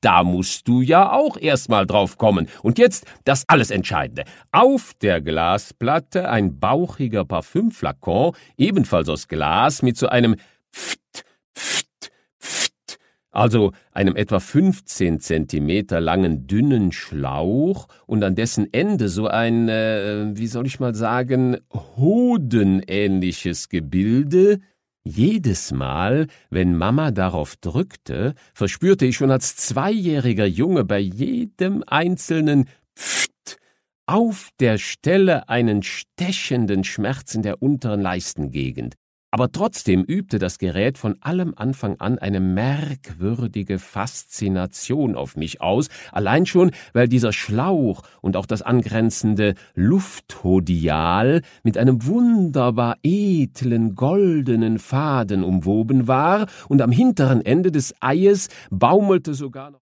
Da musst du ja auch erst mal drauf kommen. Und jetzt das alles Entscheidende. Auf der Glasplatte ein bauchiger Parfümflakon, ebenfalls aus Glas, mit so einem Pft, Pft, Pft, also einem etwa 15 Zentimeter langen dünnen Schlauch und an dessen Ende so ein, wie soll ich mal sagen, hodenähnliches Gebilde. Jedes Mal, wenn Mama darauf drückte, verspürte ich schon als 2-jähriger Junge bei jedem einzelnen Pft auf der Stelle einen stechenden Schmerz in der unteren Leistengegend. Aber trotzdem übte das Gerät von allem Anfang an eine merkwürdige Faszination auf mich aus, allein schon, weil dieser Schlauch und auch das angrenzende Lufthodial mit einem wunderbar edlen, goldenen Faden umwoben war, und am hinteren Ende des Eies baumelte sogar noch